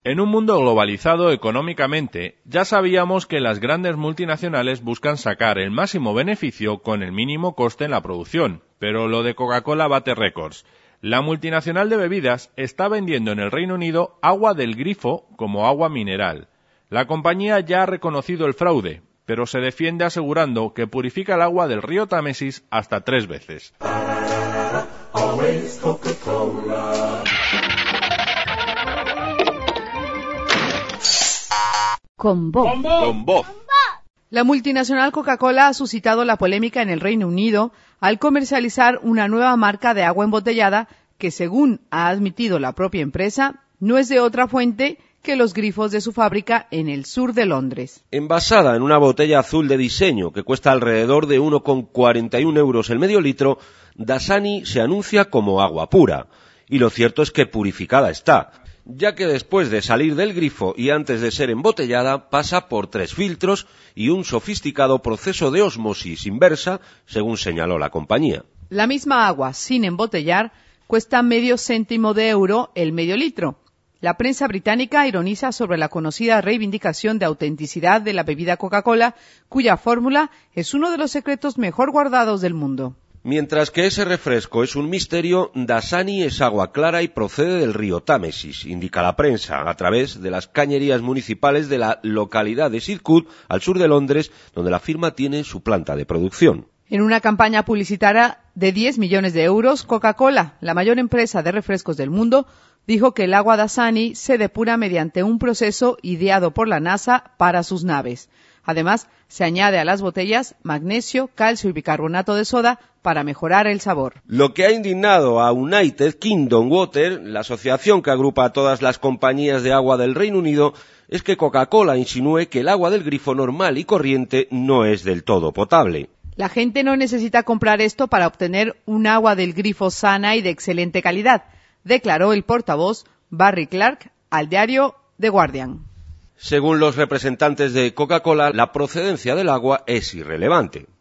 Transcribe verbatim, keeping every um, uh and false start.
En un mundo globalizado económicamente, ya sabíamos que las grandes multinacionales buscan sacar el máximo beneficio con el mínimo coste en la producción, pero lo de Coca-Cola bate récords. La multinacional de bebidas está vendiendo en el Reino Unido agua del grifo como agua mineral. La compañía ya ha reconocido el fraude, pero se defiende asegurando que purifica el agua del río Támesis hasta tres veces. Con voz. Con voz. La multinacional Coca-Cola ha suscitado la polémica en el Reino Unido al comercializar una nueva marca de agua embotellada que, según ha admitido la propia empresa, no es de otra fuente que los grifos de su fábrica en el sur de Londres. Envasada en una botella azul de diseño que cuesta alrededor de uno con cuarenta y un euros el medio litro, Dasani se anuncia como agua pura. Y lo cierto es que purificada está, ya que después de salir del grifo y antes de ser embotellada pasa por tres filtros y un sofisticado proceso de ósmosis inversa, según señaló la compañía. La misma agua, sin embotellar, cuesta medio céntimo de euro el medio litro. La prensa británica ironiza sobre la conocida reivindicación de autenticidad de la bebida Coca-Cola, cuya fórmula es uno de los secretos mejor guardados del mundo. Mientras que ese refresco es un misterio, Dasani es agua clara y procede del río Támesis, indica la prensa, a través de las cañerías municipales de la localidad de Sidcup, al sur de Londres, donde la firma tiene su planta de producción. En una campaña publicitaria de diez millones de euros, Coca-Cola, la mayor empresa de refrescos del mundo, dijo que el agua Dasani se depura mediante un proceso ideado por la NASA para sus naves. Además, se añade a las botellas magnesio, calcio y bicarbonato de soda para mejorar el sabor. Lo que ha indignado a United Kingdom Water, la asociación que agrupa a todas las compañías de agua del Reino Unido, es que Coca-Cola insinúe que el agua del grifo normal y corriente no es del todo potable. La gente no necesita comprar esto para obtener un agua del grifo sana y de excelente calidad, declaró el portavoz Barry Clark al diario The Guardian. Según los representantes de Coca-Cola, la procedencia del agua es irrelevante.